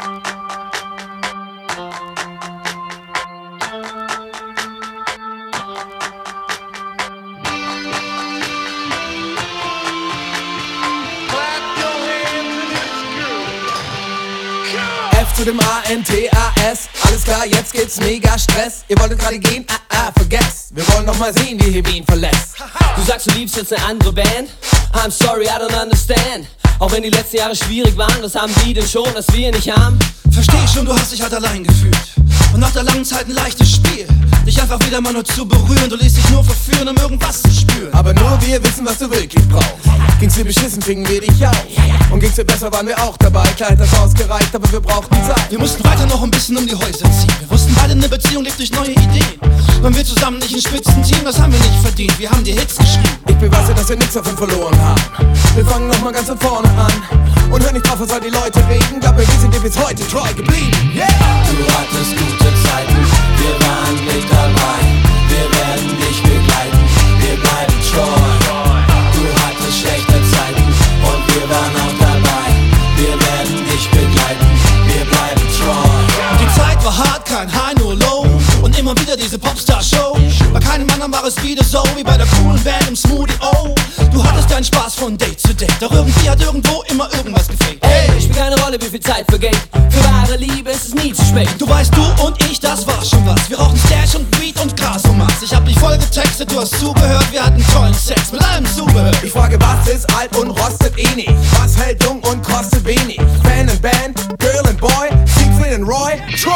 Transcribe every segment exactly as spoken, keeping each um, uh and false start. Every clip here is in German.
Zu dem A N T A S, alles klar, jetzt gibt's mega Stress. Ihr wolltet gerade gehen, ah ah, vergesst. Wir wollen noch mal sehen, wie ihr Wien verlässt. Du sagst, du liebst jetzt eine andere Band. I'm sorry, I don't understand. Auch wenn die letzten Jahre schwierig waren, was haben die denn schon, das wir nicht haben? Versteh schon, du hast dich halt allein gefühlt. Und nach der langen Zeit ein leichtes Spiel, dich einfach wieder mal nur zu berühren. Du lässt dich nur verführen, um irgendwas zu spüren. Aber nur wir wissen, was du wirklich brauchst. Ging's dir beschissen, fingen wir dich auf. Und ging's dir besser, waren wir auch dabei. Klar hat das ausgereicht, aber wir brauchten Zeit. Wir mussten weiter noch ein bisschen um die Häuser ziehen. Wir wussten beide, eine Beziehung lebt durch neue Ideen. Waren wir zusammen nicht ein Spitzenteam, das haben wir nicht verdient. Wir haben die Hits geschrieben. Ich beweise, dass wir nichts davon verloren haben. Wir fangen noch mal ganz von vorne an. Und hör nicht drauf, was all die Leute reden. Glaub mir, wir sind dir bis heute treu geblieben. Yeah! Du hattest gute Zeiten, wir waren mit dabei. Wir werden dich begleiten, wir bleiben treu. Du hattest schlechte Zeiten und wir waren auch dabei. Wir werden dich begleiten, wir bleiben treu. Die Zeit war hart, kein High, nur Low. Und immer wieder diese Popstar-Show. Bei keinem anderen war es wieder so wie bei der coolen Band im Smoothie. Oh, du hattest deinen Spaß von Date zu Date. Doch irgendwie hat irgendwo immer irgendwas gefehlt. Ey, spielt keine Rolle, wie viel Zeit vergeht. Für wahre Liebe ist es nie zu spät. Du weißt, du und ich, das war schon was. Wir rauchen Stash und Weed und Gras und Maß. Ich hab dich voll getextet, du hast zugehört. Wir hatten tollen Sex mit allem Zubehör. Ich frage, was ist alt und rostet eh nicht? Was hält jung und kostet wenig? Fan and Band, Girl and Boy, Siegfried and Roy, Troy.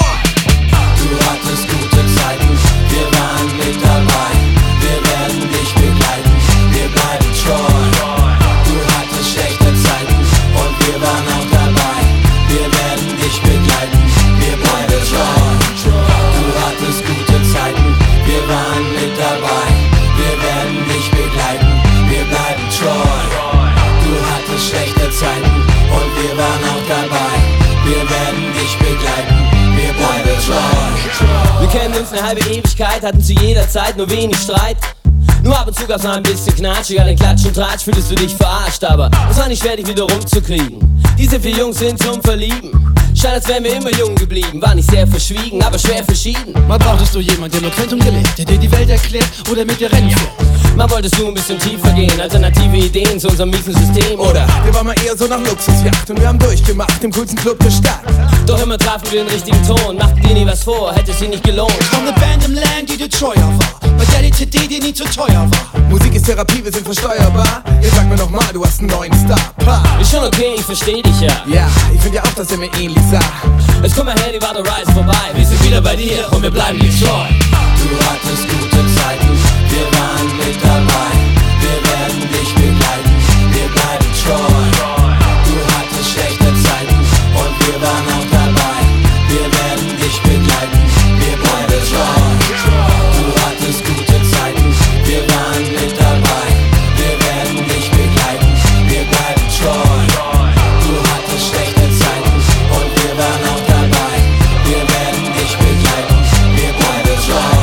Du hattest gute Zeiten, wir waren mit dabei. Wir werden dich begleiten, wir bleiben treu. Du hattest schlechte Zeiten und wir waren auch dabei. Wir werden dich begleiten, wir bleiben treu. Du hattest gute Zeiten, wir waren mit dabei. Wir werden dich begleiten, wir bleiben treu. Du hattest schlechte Zeiten und wir waren auch dabei. Wir werden dich begleiten, wir bleiben treu. Wir kennen uns eine halbe Ewigkeit, hatten zu jeder Zeit nur wenig Streit. Nur ab und zu gab's noch ein bisschen Knatsch, egal in Klatsch und Tratsch fühltest du dich verarscht. Aber es war nicht schwer, dich wieder rumzukriegen. Diese vier Jungs sind zum Verlieben. Scheint, als wären wir immer jung geblieben. War nicht sehr verschwiegen, aber schwer verschieden. Mal brauchtest du jemanden, der eloquent und gelebt, der dir die Welt erklärt oder mit dir rennen fährt. Mal wolltest du ein bisschen tiefer gehen, alternative Ideen zu unserem miesen System. Oder wir waren mal eher so nach Luxusjacht und wir haben durchgemacht im coolsten Club der Stadt. Doch immer trafen wir den richtigen Ton, machten dir nie was vor, hätte es sie nicht gelohnt. Von der Band im Land, die dir treuer war, bei der die T D dir nie zu teuer war. Musik ist Therapie, wir sind versteuerbar. Jetzt sag mir noch mal, du hast einen neuen Star. Pa. Ist schon okay, ich versteh dich ja. Ja, ich find ja auch, dass er mir ähnlich sah. Jetzt komm mal her, die Warte Rise vorbei. Wir sind wieder bei dir und wir bleiben dir treu. Du hattest gute Zeiten, wir waren mit dabei. Wir werden dich begleiten, wir bleiben treu. Du hattest schlechte Zeiten und wir waren auch dabei. Wir werden dich begleiten, wir bleiben treu. Du hattest gute Zeiten, wir waren mit dabei. Wir werden dich begleiten, wir bleiben treu. Du hattest schlechte Zeiten und wir waren auch dabei. Wir werden dich begleiten, wir bleiben treu.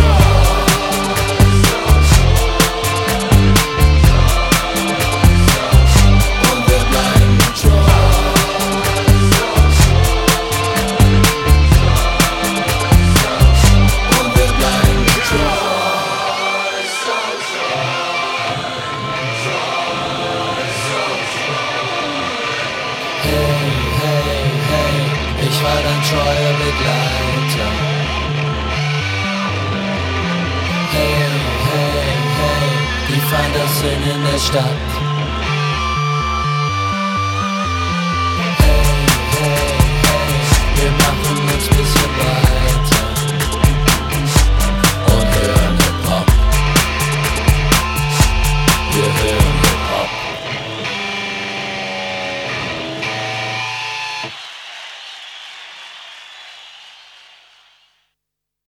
Treuer Begleiter. Hey, hey, hey, die Feinde sind in der Stadt. Hey, hey, hey, wir machen uns bis